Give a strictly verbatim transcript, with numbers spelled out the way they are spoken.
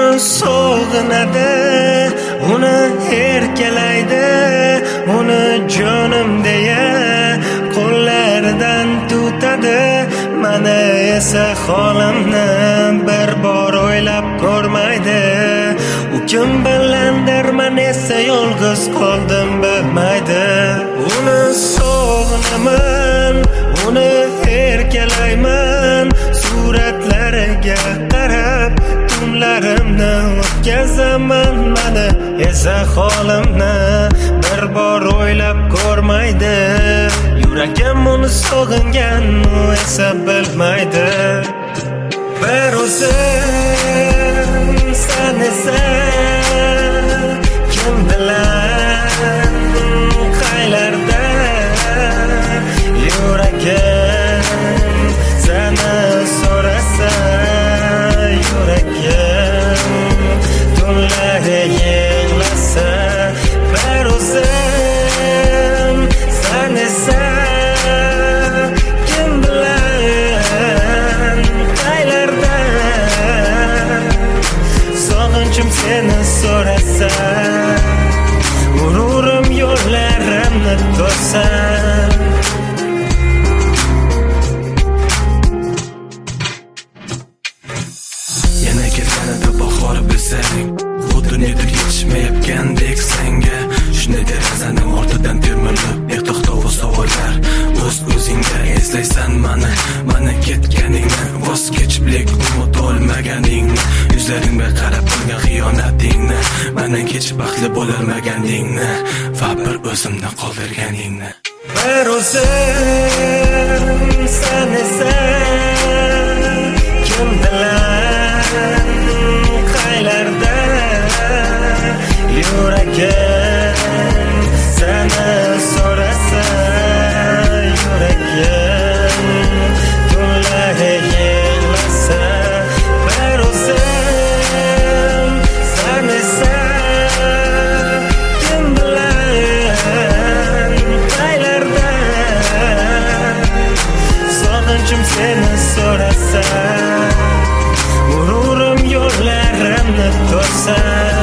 uni sog'inadi, uni erkalaydi, uni jonim deya qo'llaridan tutadi. Mana esa holimni bir bor o'ylab ko'rmaydi. U kim bilandir, men esa yolg'iz qoldim bilmaydi. Uni sog'inaman, uni erkalayman, suratlariga qarab tunlarimni o'tkazaman. Mana esa holimni bir bor o'ylab ko'rmaydi. Yuragim uni sog'ingan, u esa bilmaydi. Bir o'zim sen esa kim bilan qaylarda yuragim seni so'rasa, yuragim tunlar yig'lasa. Bir o'zim sen esa kim bilan qaylarda sog'inchim seni so'rasa, g'ururim yo'llarimni to'sa. Yana kelganida bahor bilsang, bu dunyoda yetishmayotgandek senga. Shunday derazaning ortidan termilib to'xtov savollar. O'z o'zingga eslaysan mani, mana ketganingni, voz kechiblik umid olmaganingni, yuzlaringga qarab turgan xiyonatingni, mana kech baxtli bo'lolmaganingni va bir o'zimni qoldirganingni. Bir o'zim sen esa kim bilan qaylarda yuragim seni so'rasa, yuragim tunlar yig'lasa. Bir o'zim sen esa kim bilan qaylarda sog'inchim seni so'rasa, g'ururim yo'llarimni to'sa.